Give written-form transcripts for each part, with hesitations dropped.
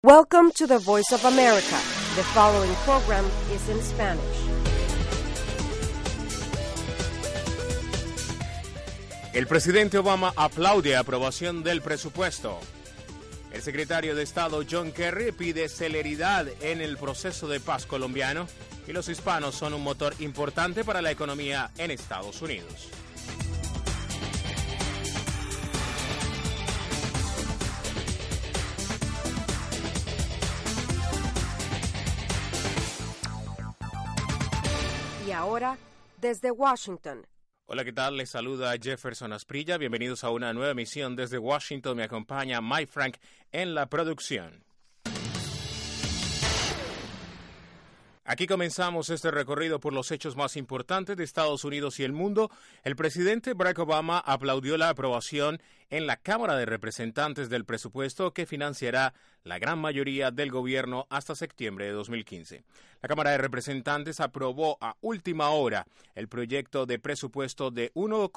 Welcome to the Voice of America. The following program is in Spanish. El presidente Obama aplaude aprobación del presupuesto. El secretario de Estado John Kerry pide celeridad en el proceso de paz colombiano y los hispanos son un motor importante para la economía en Estados Unidos. Y ahora, desde Washington. Hola, ¿qué tal? Les saluda Jefferson Asprilla. Bienvenidos a una nueva emisión desde Washington. Me acompaña Mike Frank en la producción. Aquí comenzamos este recorrido por los hechos más importantes de Estados Unidos y el mundo. El presidente Barack Obama aplaudió la aprobación en la Cámara de Representantes del presupuesto que financiará la gran mayoría del gobierno hasta septiembre de 2015. La Cámara de Representantes aprobó a última hora el proyecto de presupuesto de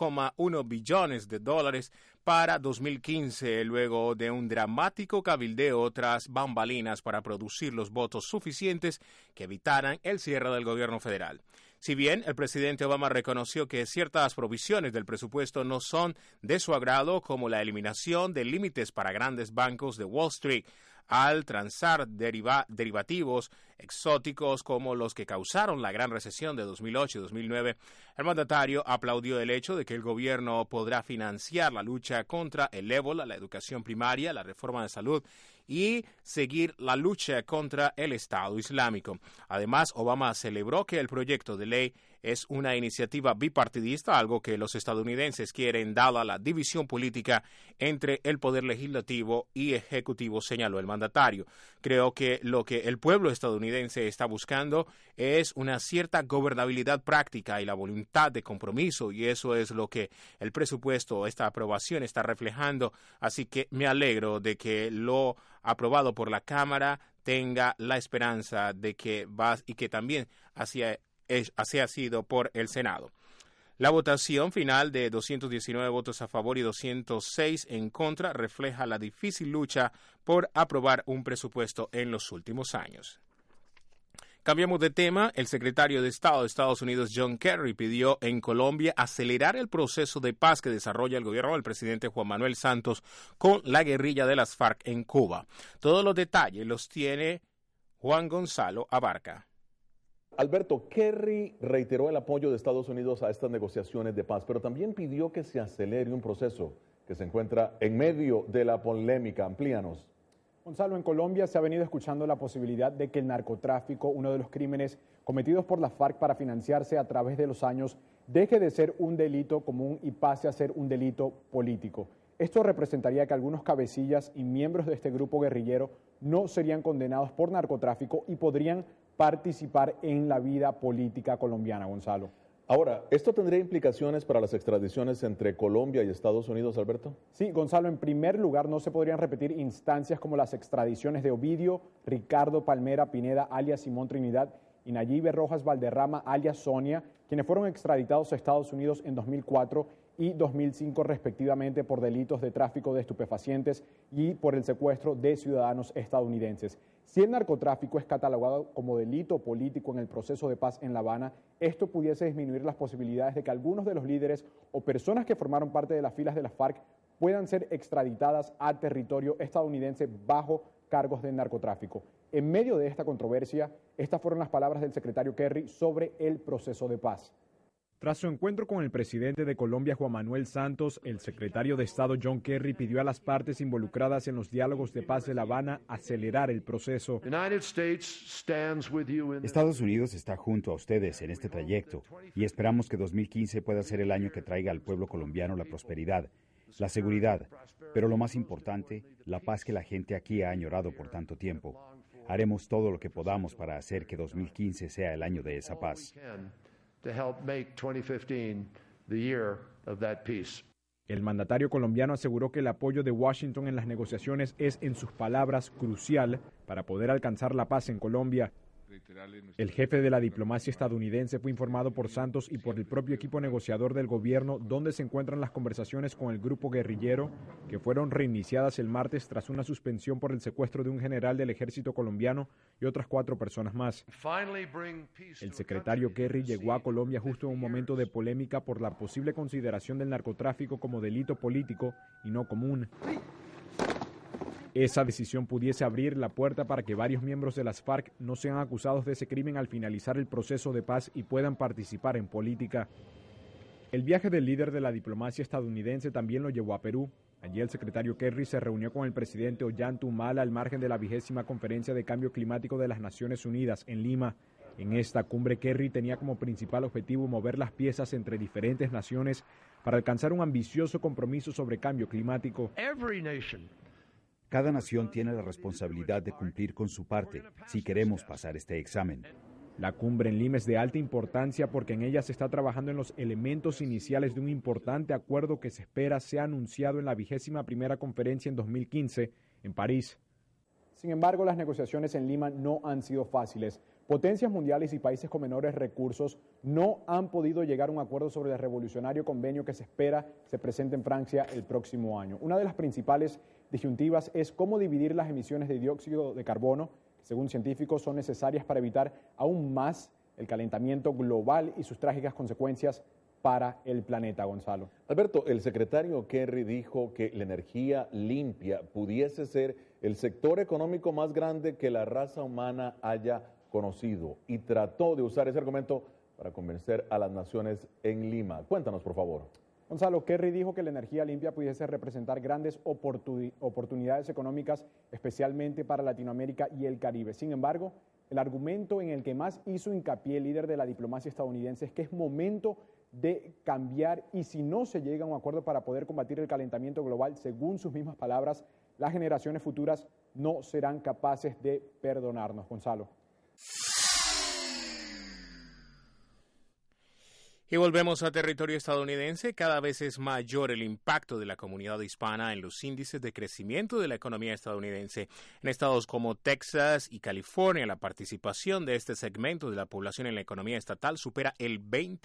1,1 billones de dólares para 2015, luego de un dramático cabildeo tras bambalinas para producir los votos suficientes que evitaran el cierre del gobierno federal. Si bien el presidente Obama reconoció que ciertas provisiones del presupuesto no son de su agrado, como la eliminación de límites para grandes bancos de Wall Street al transar derivativos exóticos como los que causaron la gran recesión de 2008 y 2009, el mandatario aplaudió el hecho de que el gobierno podrá financiar la lucha contra el ébola, la educación primaria, la reforma de salud y seguir la lucha contra el Estado Islámico. Además, Obama celebró que el proyecto de ley es una iniciativa bipartidista, algo que los estadounidenses quieren dada la división política entre el poder legislativo y ejecutivo, señaló el mandatario. Creo que lo que el pueblo estadounidense está buscando es una cierta gobernabilidad práctica y la voluntad de compromiso, y eso es lo que el presupuesto, esta aprobación está reflejando. Así que me alegro de que lo aprobado por la Cámara tenga la esperanza de que va y que también así ha sido por el Senado. La votación final de 219 votos a favor y 206 en contra refleja la difícil lucha por aprobar un presupuesto en los últimos años. Cambiamos de tema. El secretario de Estado de Estados Unidos, John Kerry, pidió en Colombia acelerar el proceso de paz que desarrolla el gobierno del presidente Juan Manuel Santos con la guerrilla de las FARC en Cuba. Todos los detalles los tiene Juan Gonzalo Abarca. Alberto, Kerry reiteró el apoyo de Estados Unidos a estas negociaciones de paz, pero también pidió que se acelere un proceso que se encuentra en medio de la polémica. Amplíanos. Gonzalo, en Colombia se ha venido escuchando la posibilidad de que el narcotráfico, uno de los crímenes cometidos por la FARC para financiarse a través de los años, deje de ser un delito común y pase a ser un delito político. Esto representaría que algunos cabecillas y miembros de este grupo guerrillero no serían condenados por narcotráfico y podrían participar en la vida política colombiana, Gonzalo. Ahora, ¿esto tendría implicaciones para las extradiciones entre Colombia y Estados Unidos, Alberto? Sí, Gonzalo, en primer lugar, no se podrían repetir instancias como las extradiciones de Ovidio, Ricardo Palmera Pineda, alias Simón Trinidad, y Nayibe Rojas Valderrama, alias Sonia, quienes fueron extraditados a Estados Unidos en 2004 y 2005 respectivamente por delitos de tráfico de estupefacientes y por el secuestro de ciudadanos estadounidenses. Si el narcotráfico es catalogado como delito político en el proceso de paz en La Habana, esto pudiese disminuir las posibilidades de que algunos de los líderes o personas que formaron parte de las filas de la FARC puedan ser extraditadas a territorio estadounidense bajo cargos de narcotráfico. En medio de esta controversia, estas fueron las palabras del secretario Kerry sobre el proceso de paz. Tras su encuentro con el presidente de Colombia, Juan Manuel Santos, el secretario de Estado John Kerry pidió a las partes involucradas en los diálogos de paz de La Habana acelerar el proceso. Estados Unidos está junto a ustedes en este trayecto y esperamos que 2015 pueda ser el año que traiga al pueblo colombiano la prosperidad, la seguridad, pero lo más importante, la paz que la gente aquí ha añorado por tanto tiempo. Haremos todo lo que podamos para hacer que 2015 sea el año de esa paz. El mandatario colombiano aseguró que el apoyo de Washington en las negociaciones es, en sus palabras, crucial para poder alcanzar la paz en Colombia. El jefe de la diplomacia estadounidense fue informado por Santos y por el propio equipo negociador del gobierno dónde se encuentran las conversaciones con el grupo guerrillero, que fueron reiniciadas el martes tras una suspensión por el secuestro de un general del ejército colombiano y otras 4 personas más. El secretario Kerry llegó a Colombia justo en un momento de polémica por la posible consideración del narcotráfico como delito político y no común. Esa decisión pudiese abrir la puerta para que varios miembros de las FARC no sean acusados de ese crimen al finalizar el proceso de paz y puedan participar en política. El viaje del líder de la diplomacia estadounidense también lo llevó a Perú. Allí el secretario Kerry se reunió con el presidente Ollanta Humala al margen de la 20ª Conferencia de Cambio Climático de las Naciones Unidas en Lima. En esta cumbre, Kerry tenía como principal objetivo mover las piezas entre diferentes naciones para alcanzar un ambicioso compromiso sobre cambio climático. Cada nación tiene la responsabilidad de cumplir con su parte si queremos pasar este examen. La cumbre en Lima es de alta importancia porque en ella se está trabajando en los elementos iniciales de un importante acuerdo que se espera sea anunciado en la 21ª conferencia en 2015 en París. Sin embargo, las negociaciones en Lima no han sido fáciles. Potencias mundiales y países con menores recursos no han podido llegar a un acuerdo sobre el revolucionario convenio que se espera se presente en Francia el próximo año. Una de las principales disyuntivas es cómo dividir las emisiones de dióxido de carbono, que según científicos son necesarias para evitar aún más el calentamiento global y sus trágicas consecuencias para el planeta, Gonzalo. Alberto, el secretario Kerry dijo que la energía limpia pudiese ser el sector económico más grande que la raza humana haya conocido y trató de usar ese argumento para convencer a las naciones en Lima. Cuéntanos, por favor. Gonzalo, Kerry dijo que la energía limpia pudiese representar grandes oportunidades económicas, especialmente para Latinoamérica y el Caribe. Sin embargo, el argumento en el que más hizo hincapié el líder de la diplomacia estadounidense es que es momento de cambiar y si no se llega a un acuerdo para poder combatir el calentamiento global, según sus mismas palabras, las generaciones futuras no serán capaces de perdonarnos. Gonzalo. Y volvemos a territorio estadounidense. Cada vez es mayor el impacto de la comunidad hispana en los índices de crecimiento de la economía estadounidense. En estados como Texas y California, la participación de este segmento de la población en la economía estatal supera el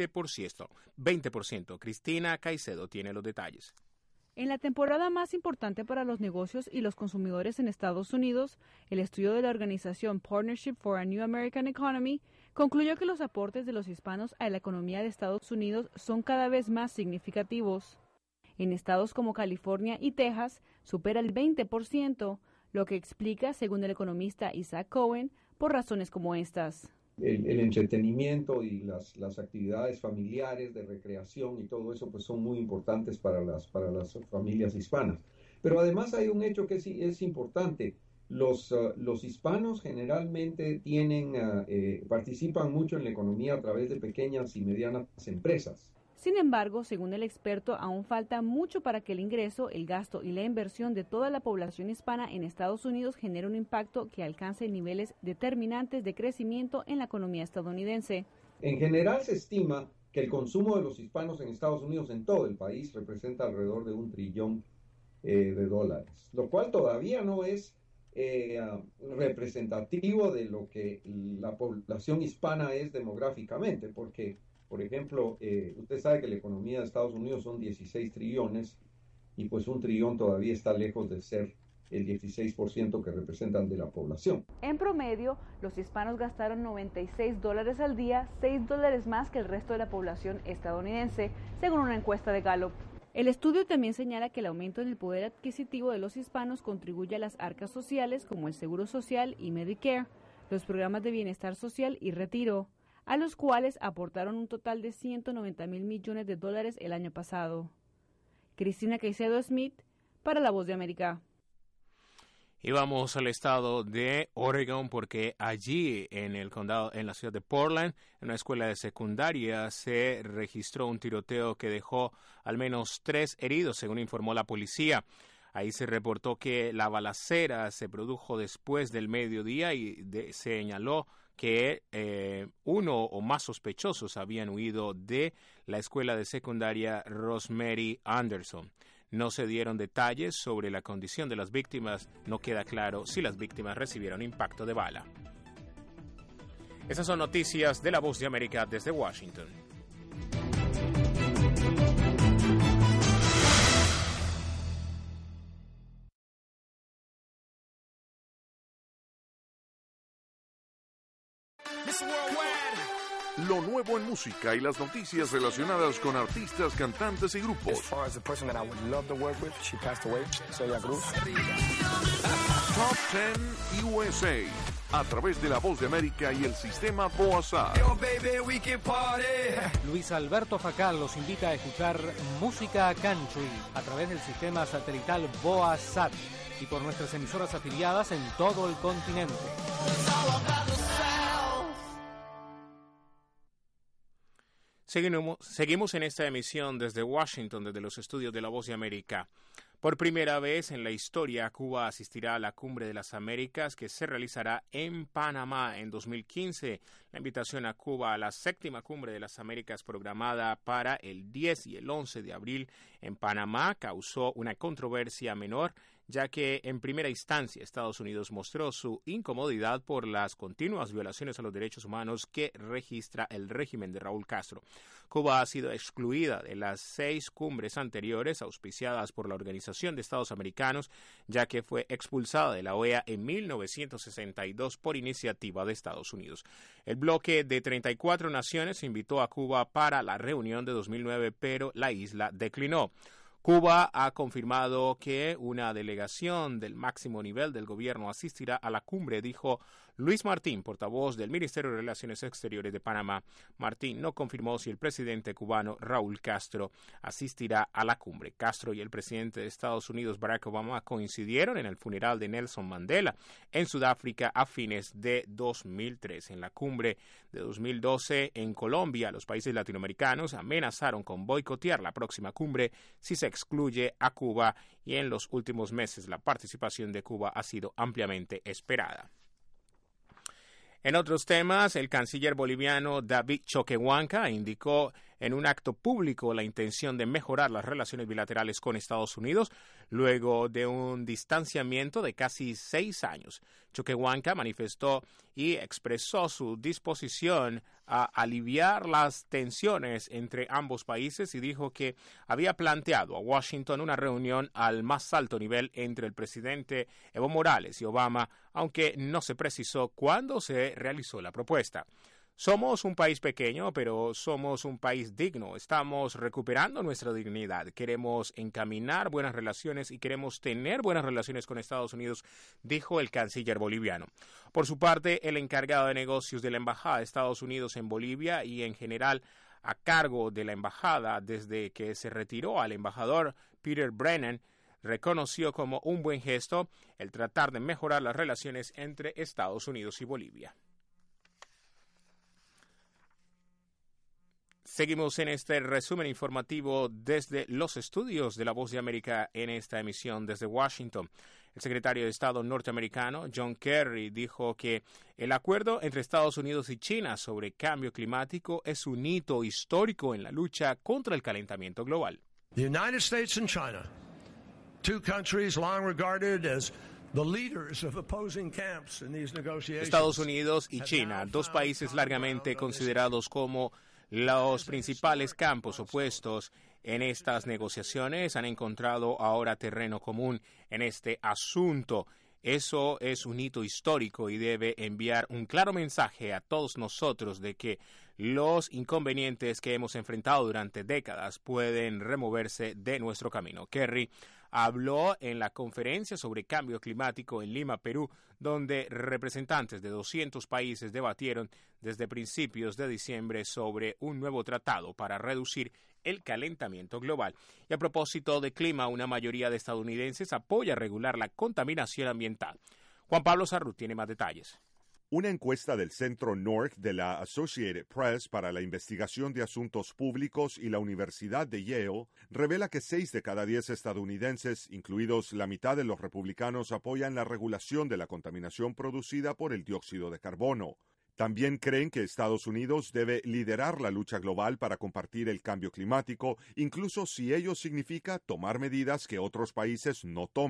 20%. Cristina Caicedo tiene los detalles. En la temporada más importante para los negocios y los consumidores en Estados Unidos, el estudio de la organización Partnership for a New American Economy concluyó que los aportes de los hispanos a la economía de Estados Unidos son cada vez más significativos. En estados como California y Texas supera el 20%, lo que explica, según el economista Isaac Cohen, por razones como estas. El entretenimiento y las actividades familiares de recreación y todo eso pues son muy importantes para las familias hispanas. Pero además hay un hecho que es importante. Los hispanos generalmente participan mucho en la economía a través de pequeñas y medianas empresas. Sin embargo, según el experto, aún falta mucho para que el ingreso, el gasto y la inversión de toda la población hispana en Estados Unidos genere un impacto que alcance niveles determinantes de crecimiento en la economía estadounidense. En general se estima que el consumo de los hispanos en Estados Unidos, en todo el país, representa alrededor de $1 trillón de dólares, lo cual todavía no es representativo de lo que la población hispana es demográficamente, porque por ejemplo, usted sabe que la economía de Estados Unidos son 16 trillones y pues $1 trillón todavía está lejos de ser el 16% que representan de la población. En promedio, los hispanos gastaron $96 al día, $6 más que el resto de la población estadounidense, según una encuesta de Gallup. El estudio también señala que el aumento en el poder adquisitivo de los hispanos contribuye a las arcas sociales como el Seguro Social y Medicare, los programas de bienestar social y retiro, a los cuales aportaron un total de $190 mil millones el año pasado. Cristina Caicedo Smith, para La Voz de América. Y vamos al estado de Oregon porque allí en el condado, en la ciudad de Portland, en una escuela de secundaria se registró un tiroteo que dejó al menos 3 heridos, según informó la policía. Ahí se reportó que la balacera se produjo después del mediodía y señaló que uno o más sospechosos habían huido de la escuela de secundaria Rosemary Anderson. No se dieron detalles sobre la condición de las víctimas. No queda claro si las víctimas recibieron impacto de bala. Esas son noticias de La Voz de América desde Washington. Lo nuevo en música y las noticias relacionadas con artistas, cantantes y grupos. Top 10 USA a través de La Voz de América y el sistema BOASAT. Luis Alberto Facal los invita a escuchar música country a través del sistema satelital BOASAT y por nuestras emisoras afiliadas en todo el continente. Seguimos en esta emisión desde Washington, desde los estudios de La Voz de América. Por primera vez en la historia, Cuba asistirá a la Cumbre de las Américas que se realizará en Panamá en 2015. La invitación a Cuba a la 7ª Cumbre de las Américas programada para el 10 y el 11 de abril en Panamá causó una controversia menor, ya que en primera instancia Estados Unidos mostró su incomodidad por las continuas violaciones a los derechos humanos que registra el régimen de Raúl Castro. Cuba ha sido excluida de las 6 cumbres anteriores auspiciadas por la Organización de Estados Americanos, ya que fue expulsada de la OEA en 1962 por iniciativa de Estados Unidos. El bloque de 34 naciones invitó a Cuba para la reunión de 2009, pero la isla declinó. Cuba ha confirmado que una delegación del máximo nivel del gobierno asistirá a la cumbre, dijo Luis Martín, portavoz del Ministerio de Relaciones Exteriores de Panamá. Martín no confirmó si el presidente cubano Raúl Castro asistirá a la cumbre. Castro y el presidente de Estados Unidos, Barack Obama, coincidieron en el funeral de Nelson Mandela en Sudáfrica a fines de 2003. En la cumbre de 2012 en Colombia, los países latinoamericanos amenazaron con boicotear la próxima cumbre si se excluye a Cuba, y en los últimos meses la participación de Cuba ha sido ampliamente esperada. En otros temas, el canciller boliviano David Choquehuanca indicó en un acto público la intención de mejorar las relaciones bilaterales con Estados Unidos luego de un distanciamiento de casi 6 años. Choquehuanca manifestó y expresó su disposición a aliviar las tensiones entre ambos países y dijo que había planteado a Washington una reunión al más alto nivel entre el presidente Evo Morales y Obama, aunque no se precisó cuándo se realizó la propuesta. Somos un país pequeño, pero somos un país digno. Estamos recuperando nuestra dignidad. Queremos encaminar buenas relaciones y queremos tener buenas relaciones con Estados Unidos, dijo el canciller boliviano. Por su parte, el encargado de negocios de la Embajada de Estados Unidos en Bolivia y en general a cargo de la embajada desde que se retiró al embajador Peter Brennan, reconoció como un buen gesto el tratar de mejorar las relaciones entre Estados Unidos y Bolivia. Seguimos en este resumen informativo desde los estudios de La Voz de América en esta emisión desde Washington. El secretario de Estado norteamericano, John Kerry, dijo que el acuerdo entre Estados Unidos y China sobre cambio climático es un hito histórico en la lucha contra el calentamiento global. The United States and China, two countries long regarded as the leaders of opposing camps in these negotiations. Estados Unidos y China, dos países largamente considerados como los principales campos opuestos en estas negociaciones, han encontrado ahora terreno común en este asunto. Eso es un hito histórico y debe enviar un claro mensaje a todos nosotros de que los inconvenientes que hemos enfrentado durante décadas pueden removerse de nuestro camino. Kerry habló en la conferencia sobre cambio climático en Lima, Perú, donde representantes de 200 países debatieron desde principios de diciembre sobre un nuevo tratado para reducir el calentamiento global. Y a propósito de clima, una mayoría de estadounidenses apoya regular la contaminación ambiental. Juan Pablo Sarrut tiene más detalles. Una encuesta del Centro North de la Associated Press para la Investigación de Asuntos Públicos y la Universidad de Yale revela que 6 de cada 10 estadounidenses, incluidos la mitad de los republicanos, apoyan la regulación de la contaminación producida por el dióxido de carbono. También creen que Estados Unidos debe liderar la lucha global para combatir el cambio climático, incluso si ello significa tomar medidas que otros países no tomen.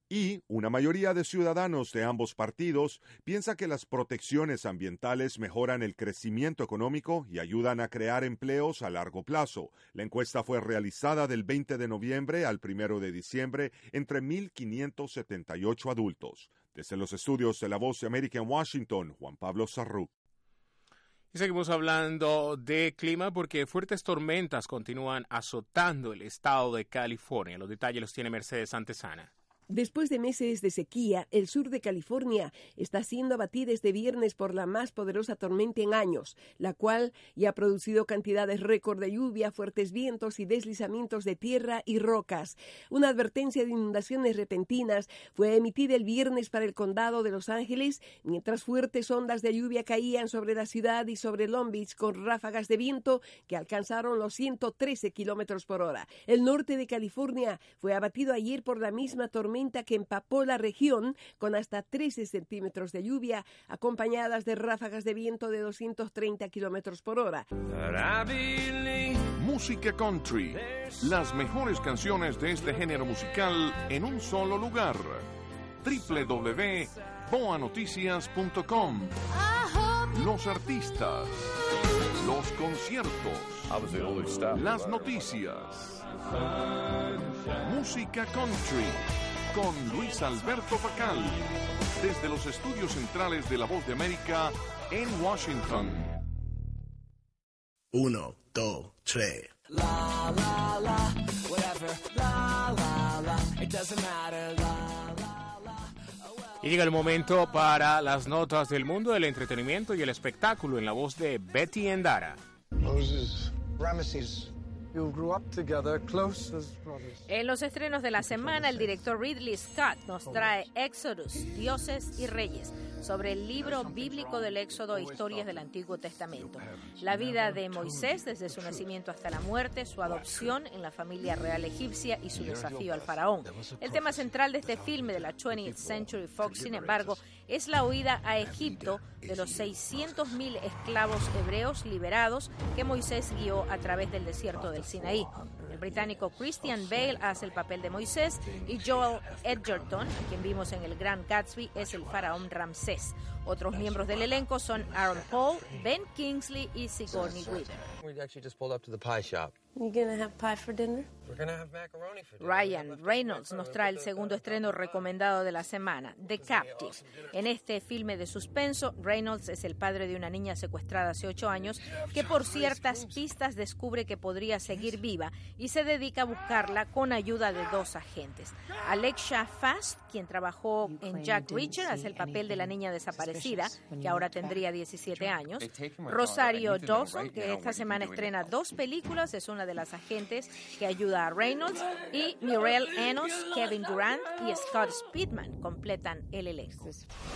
Y una mayoría de ciudadanos de ambos partidos piensa que las protecciones ambientales mejoran el crecimiento económico y ayudan a crear empleos a largo plazo. La encuesta fue realizada del 20 de noviembre al 1 de diciembre entre 1.578 adultos. Desde los estudios de La Voz de América en Washington, Juan Pablo Sarrú. Y seguimos hablando de clima porque fuertes tormentas continúan azotando el estado de California. Los detalles los tiene Mercedes Antesana. Después de meses de sequía, el sur de California está siendo abatido este viernes por la más poderosa tormenta en años, la cual ya ha producido cantidades récord de lluvia, fuertes vientos y deslizamientos de tierra y rocas. Una advertencia de inundaciones repentinas fue emitida el viernes para el condado de Los Ángeles, mientras fuertes ondas de lluvia caían sobre la ciudad y sobre Long Beach con ráfagas de viento que alcanzaron los 113 kilómetros por hora. El norte de California fue abatido ayer por la misma tormenta que empapó la región con hasta 13 centímetros de lluvia, acompañadas de ráfagas de viento de 230 kilómetros por hora. Música country. Las mejores canciones de este género musical en un solo lugar. www.boanoticias.com. Los artistas. Los conciertos. Las noticias. Música country. Con Luis Alberto Facal, desde los estudios centrales de La Voz de América en Washington. 1, 2, 3. Y llega el momento para las notas del mundo del entretenimiento y el espectáculo en la voz de Betty Endara. Moses, Ramesses. En los estrenos de la semana, el director Ridley Scott nos trae Éxodus, Dioses y Reyes, sobre el libro bíblico del Éxodo e historias del Antiguo Testamento. La vida de Moisés desde su nacimiento hasta la muerte, su adopción en la familia real egipcia y su desafío al faraón. El tema central de este filme de la 20th Century Fox, sin embargo, es la huida a Egipto de los 600.000 esclavos hebreos liberados que Moisés guió a través del desierto del Sinaí. El británico Christian Bale hace el papel de Moisés y Joel Edgerton, a quien vimos en El Gran Gatsby, es el faraón Ramsés. Otros miembros del elenco son Aaron Paul, Ben Kingsley y Sigourney Weaver. You gonna have pie for dinner? We're gonna have macaroni for dinner. Ryan Reynolds nos trae el segundo estreno recomendado de la semana, The Captive. En este filme de suspenso, Reynolds es el padre de una niña secuestrada hace 8 años que por ciertas pistas descubre que podría seguir viva y se dedica a buscarla con ayuda de 2 agentes. Alexia Fast, quien trabajó en Jack Reacher, hace el papel de la niña desaparecida, que ahora tendría 17 años. Rosario Dawson, que esta semana estrena 2 películas, es una de las agentes que ayuda a Reynolds, y Mireille Enos, Kevin Durant y Scott Speedman completan el elenco.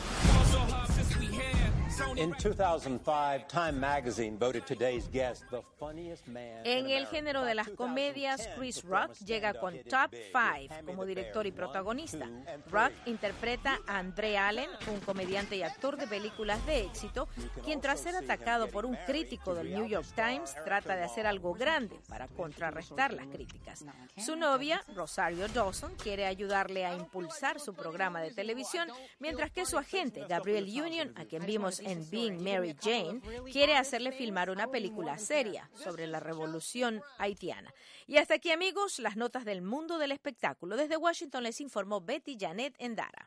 In 2005, Time Magazine voted today's guest the funniest man. En el género de las comedias, Chris Rock llega con Top 5 como director y protagonista. Rock interpreta a Andre Allen, un comediante y actor de películas de éxito, quien tras ser atacado por un crítico del New York Times trata de hacer algo grande para contrarrestar las críticas. Su novia, Rosario Dawson, quiere ayudarle a impulsar su programa de televisión, mientras que su agente, Gabriel Union, a quien vimos en Being Mary Jane, quiere hacerle filmar una película seria sobre la revolución haitiana. Y hasta aquí, amigos, las notas del mundo del espectáculo. Desde Washington les informó Betty Janet Endara.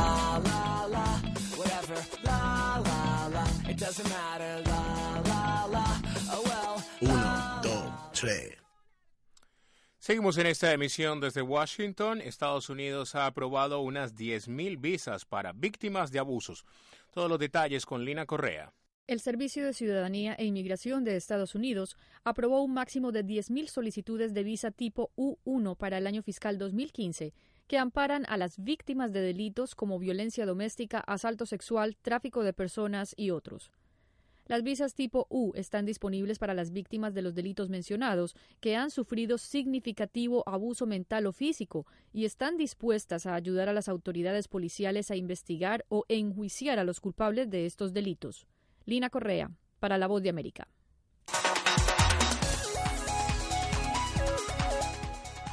1, 2, 3. Seguimos en esta emisión desde Washington. Estados Unidos ha aprobado unas 10,000 visas para víctimas de abusos. Todos los detalles con Lina Correa. El Servicio de Ciudadanía e Inmigración de Estados Unidos aprobó un máximo de 10,000 solicitudes de visa tipo U1 para el año fiscal 2015, que amparan a las víctimas de delitos como violencia doméstica, asalto sexual, tráfico de personas y otros. Las visas tipo U están disponibles para las víctimas de los delitos mencionados que han sufrido significativo abuso mental o físico y están dispuestas a ayudar a las autoridades policiales a investigar o enjuiciar a los culpables de estos delitos. Lina Correa, para La Voz de América.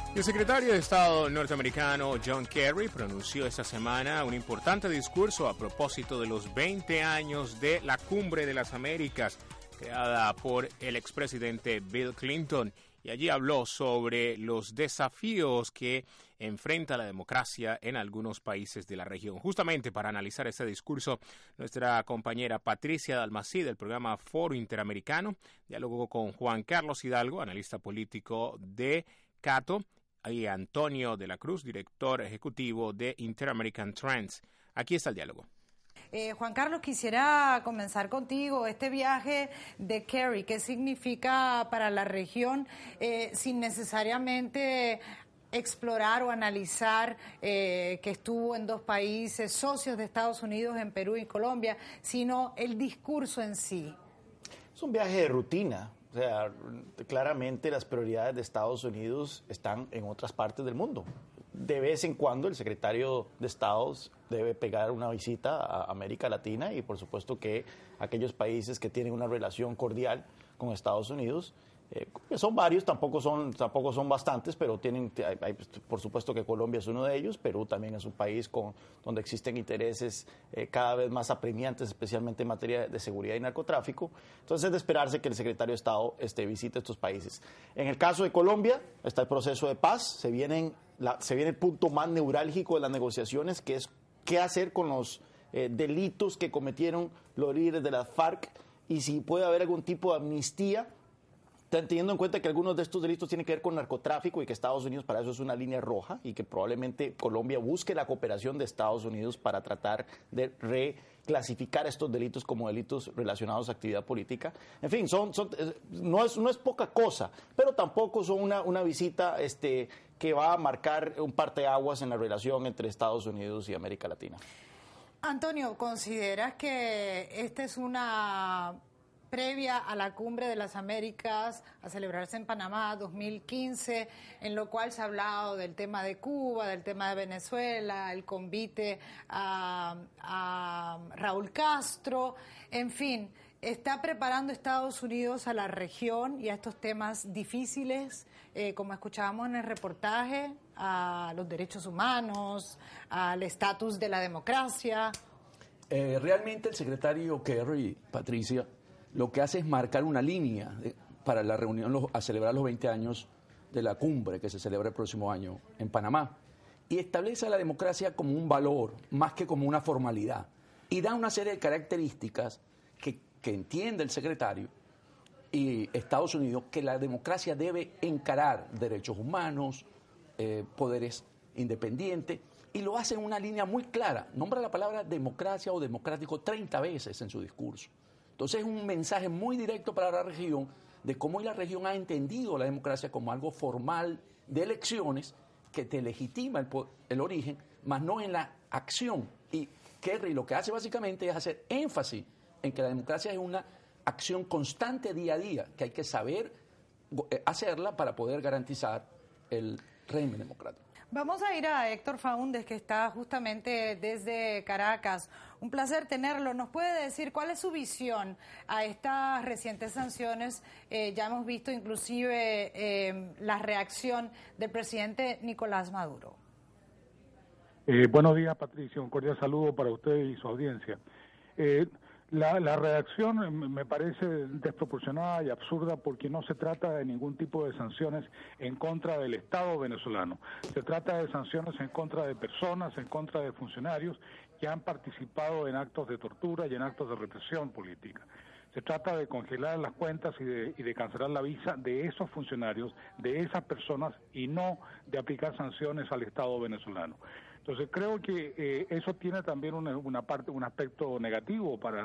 El secretario de Estado norteamericano John Kerry pronunció esta semana un importante discurso a propósito de los 20 años de la Cumbre de las Américas, creada por el expresidente Bill Clinton. Y allí habló sobre los desafíos que enfrenta la democracia en algunos países de la región. Justamente para analizar este discurso, nuestra compañera Patricia Dalmací del programa Foro Interamericano dialogó con Juan Carlos Hidalgo, analista político de Cato, y Antonio de la Cruz, director ejecutivo de Interamerican Trends. Aquí está el diálogo. Juan Carlos, quisiera comenzar contigo este viaje de Kerry. ¿Qué significa para la región sin necesariamente explorar o analizar que estuvo en dos países socios de Estados Unidos, en Perú y Colombia, sino el discurso en sí? Es un viaje de rutina. O sea, claramente las prioridades de Estados Unidos están en otras partes del mundo. De vez en cuando el secretario de Estado debe pegar una visita a América Latina y por supuesto que aquellos países que tienen una relación cordial con Estados Unidos, que son varios, tampoco son bastantes, pero hay, por supuesto que Colombia es uno de ellos. Perú también es un país donde existen intereses cada vez más apremiantes, especialmente en materia de seguridad y narcotráfico. Entonces es de esperarse que el secretario de Estado visite estos países. En el caso de Colombia está el proceso de paz, se viene el punto más neurálgico de las negociaciones, que es qué hacer con los delitos que cometieron los líderes de las FARC y si puede haber algún tipo de amnistía, teniendo en cuenta que algunos de estos delitos tienen que ver con narcotráfico y que Estados Unidos para eso es una línea roja y que probablemente Colombia busque la cooperación de Estados Unidos para tratar de reclasificar estos delitos como delitos relacionados a actividad política. En fin, no es poca cosa, pero tampoco son una visita que va a marcar un parteaguas en la relación entre Estados Unidos y América Latina. Antonio, ¿consideras que esta es una previa a la Cumbre de las Américas a celebrarse en Panamá 2015, en lo cual se ha hablado del tema de Cuba, del tema de Venezuela, el convite a Raúl Castro, en fin, ¿está preparando Estados Unidos a la región y a estos temas difíciles, como escuchábamos en el reportaje, a los derechos humanos, al estatus de la democracia? Realmente el secretario Kerry, Patricia, lo que hace es marcar una línea para la reunión, a celebrar los 20 años de la cumbre que se celebra el próximo año en Panamá. Y establece a la democracia como un valor, más que como una formalidad. Y da una serie de características que entiende el secretario y Estados Unidos, que la democracia debe encarar derechos humanos, poderes independientes, y lo hace en una línea muy clara. Nombra la palabra democracia o democrático 30 veces en su discurso. Entonces es un mensaje muy directo para la región de cómo la región ha entendido la democracia como algo formal de elecciones que te legitima el origen, más no en la acción. Y Kerry lo que hace básicamente es hacer énfasis en que la democracia es una acción constante día a día, que hay que saber hacerla para poder garantizar el régimen democrático. Vamos a ir a Héctor Faúndez, que está justamente desde Caracas. Un placer tenerlo. ¿Nos puede decir cuál es su visión a estas recientes sanciones? Ya hemos visto inclusive la reacción del presidente Nicolás Maduro. Buenos días, Patricia. Un cordial saludo para usted y su audiencia. La reacción me parece desproporcionada y absurda porque no se trata de ningún tipo de sanciones en contra del Estado venezolano. Se trata de sanciones en contra de personas, en contra de funcionarios que han participado en actos de tortura y en actos de represión política. Se trata de congelar las cuentas y de cancelar la visa de esos funcionarios, de esas personas, y no de aplicar sanciones al Estado venezolano. Entonces creo que eso tiene también un aspecto negativo para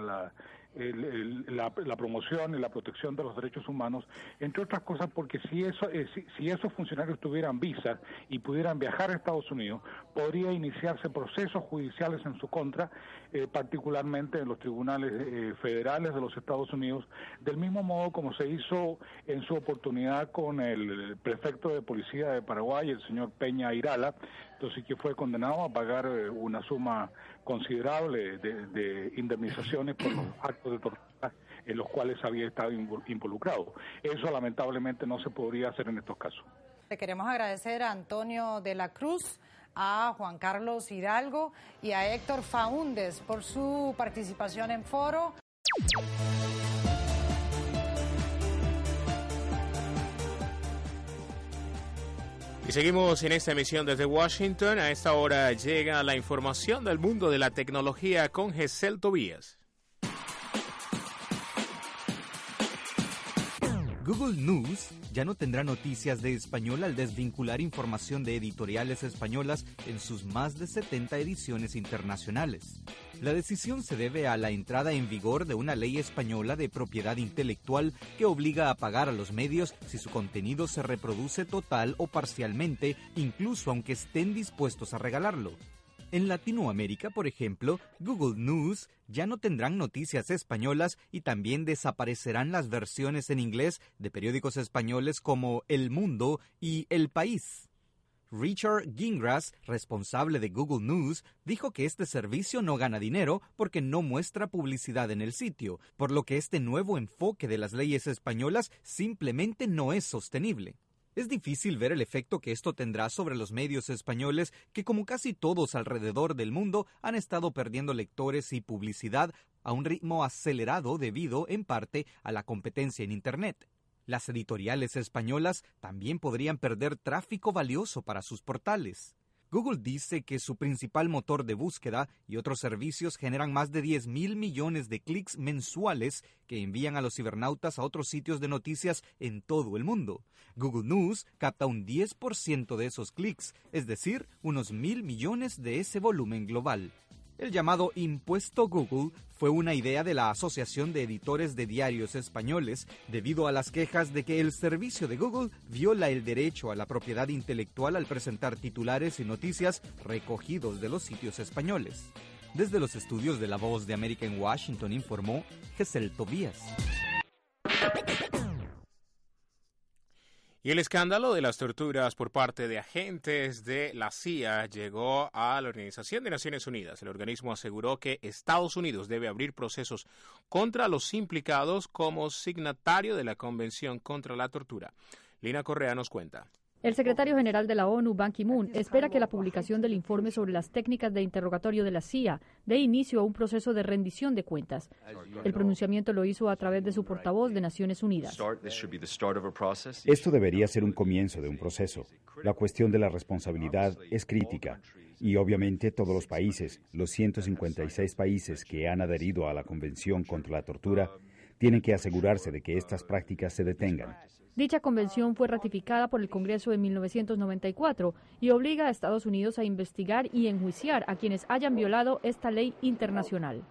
la promoción y la protección de los derechos humanos, entre otras cosas porque si esos funcionarios tuvieran visas y pudieran viajar a Estados Unidos, podría iniciarse procesos judiciales en su contra, particularmente en los tribunales federales de los Estados Unidos, del mismo modo como se hizo en su oportunidad con el prefecto de policía de Paraguay, el señor Peña Irala, entonces que fue condenado a pagar una suma considerable de indemnizaciones por los actos de tortura en los cuales había estado involucrado. Eso lamentablemente no se podría hacer en estos casos. Le queremos agradecer a Antonio de la Cruz, a Juan Carlos Hidalgo y a Héctor Faúndez por su participación en foro. Y seguimos en esta emisión desde Washington. A esta hora llega la información del mundo de la tecnología con Gesell Tobías. Google News ya no tendrá noticias de español al desvincular información de editoriales españolas en sus más de 70 ediciones internacionales. La decisión se debe a la entrada en vigor de una ley española de propiedad intelectual que obliga a pagar a los medios si su contenido se reproduce total o parcialmente, incluso aunque estén dispuestos a regalarlo. En Latinoamérica, por ejemplo, Google News ya no tendrán noticias españolas y también desaparecerán las versiones en inglés de periódicos españoles como El Mundo y El País. Richard Gingras, responsable de Google News, dijo que este servicio no gana dinero porque no muestra publicidad en el sitio, por lo que este nuevo enfoque de las leyes españolas simplemente no es sostenible. Es difícil ver el efecto que esto tendrá sobre los medios españoles que, como casi todos alrededor del mundo, han estado perdiendo lectores y publicidad a un ritmo acelerado debido, en parte, a la competencia en Internet. Las editoriales españolas también podrían perder tráfico valioso para sus portales. Google dice que su principal motor de búsqueda y otros servicios generan más de 10.000 millones de clics mensuales que envían a los cibernautas a otros sitios de noticias en todo el mundo. Google News capta un 10% de esos clics, es decir, unos 1.000 millones de ese volumen global. El llamado impuesto Google fue una idea de la Asociación de Editores de Diarios Españoles debido a las quejas de que el servicio de Google viola el derecho a la propiedad intelectual al presentar titulares y noticias recogidos de los sitios españoles. Desde los estudios de La Voz de América en Washington informó Gesell Tobías. Y el escándalo de las torturas por parte de agentes de la CIA llegó a la Organización de Naciones Unidas. El organismo aseguró que Estados Unidos debe abrir procesos contra los implicados como signatario de la Convención contra la Tortura. Lina Correa nos cuenta. El secretario general de la ONU, Ban Ki-moon, espera que la publicación del informe sobre las técnicas de interrogatorio de la CIA dé inicio a un proceso de rendición de cuentas. El pronunciamiento lo hizo a través de su portavoz de Naciones Unidas. Esto debería ser un comienzo de un proceso. La cuestión de la responsabilidad es crítica. Y obviamente todos los países, los 156 países que han adherido a la Convención contra la Tortura, tienen que asegurarse de que estas prácticas se detengan. Dicha convención fue ratificada por el Congreso en 1994 y obliga a Estados Unidos a investigar y enjuiciar a quienes hayan violado esta ley internacional.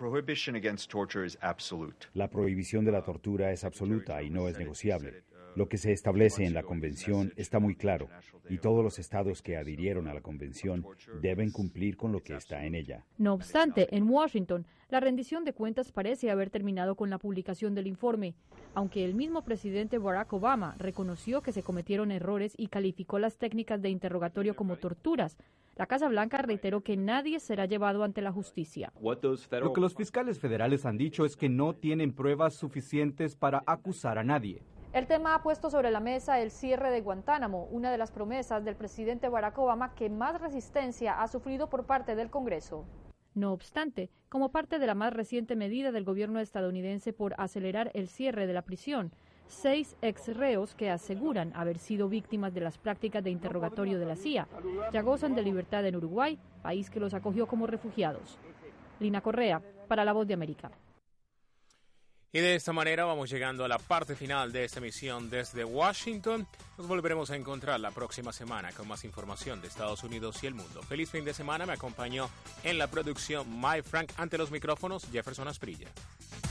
La prohibición de la tortura es absoluta y no es negociable. Lo que se establece en la Convención está muy claro y todos los estados que adhirieron a la Convención deben cumplir con lo que está en ella. No obstante, en Washington, la rendición de cuentas parece haber terminado con la publicación del informe. Aunque el mismo presidente Barack Obama reconoció que se cometieron errores y calificó las técnicas de interrogatorio como torturas, la Casa Blanca reiteró que nadie será llevado ante la justicia. Lo que los fiscales federales han dicho es que no tienen pruebas suficientes para acusar a nadie. El tema ha puesto sobre la mesa el cierre de Guantánamo, una de las promesas del presidente Barack Obama que más resistencia ha sufrido por parte del Congreso. No obstante, como parte de la más reciente medida del gobierno estadounidense por acelerar el cierre de la prisión, 6 exreos que aseguran haber sido víctimas de las prácticas de interrogatorio de la CIA ya gozan de libertad en Uruguay, país que los acogió como refugiados. Lina Correa, para La Voz de América. Y de esta manera vamos llegando a la parte final de esta emisión desde Washington. Nos volveremos a encontrar la próxima semana con más información de Estados Unidos y el mundo. Feliz fin de semana. Me acompañó en la producción Mike Frank, ante los micrófonos Jefferson Asprilla.